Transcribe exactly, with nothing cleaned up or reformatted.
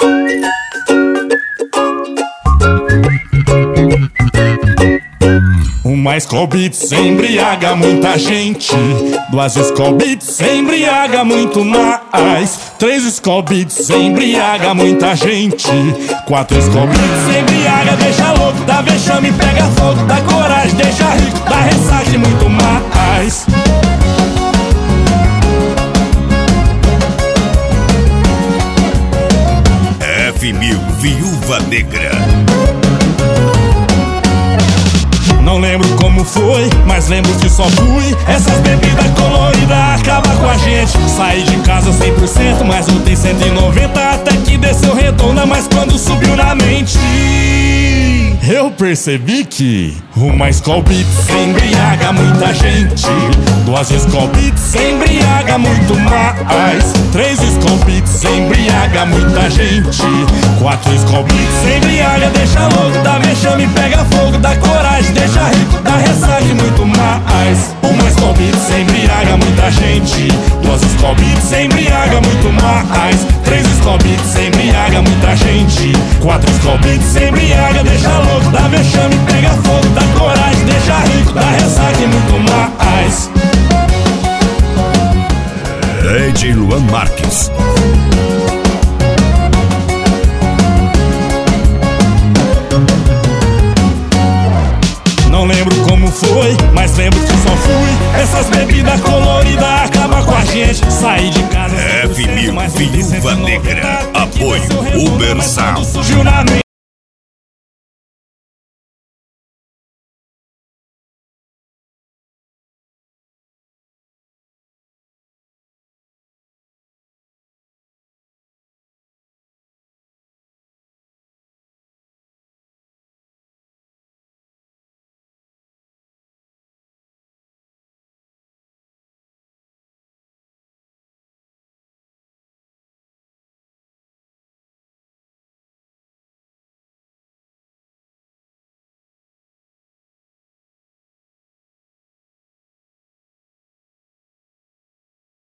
Uma Skol Beats embriaga muita gente, duas Skol Beats embriaga muito mais, três Skol Beats embriaga muita gente, quatro Skol Beats embriaga, deixa louco, dá vexame, pega fogo, dá coragem, deixa rico, dá ressaca e muito mais. F mil Viúva Negra. Não lembro como foi, mas lembro que só fui. Essas bebidas coloridas acabam com a gente. Saí de casa cem por cento, mas voltei cento e noventa. Até que desceu redonda, mas quando subiu na mente eu percebi que uma Skol Beats embriaga muita gente, duas Skol Beats embriaga muito mais, três Skol Beats embriaga muita gente, quatro Skol Beats embriaga, deixa louco, dá vexame, pega fogo, dá coragem, deixa rico, dá ressaca e muito mais. Uma Skol Beats embriaga muita gente, duas Skol Beats embriaga muito mais, três Skol Beats embriaga muita gente, quatro Skol Beats embriaga, deixa louco, dá vexame, pega fogo, dá coragem, deixa rico, dá ressaca e muito mais. D J Luan Marques. Não lembro como foi, mas lembro que só fui. Essas bebidas coloridas acabam com a gente. Saí de casa F mil Viúva Negra. Apoio Uber Sound.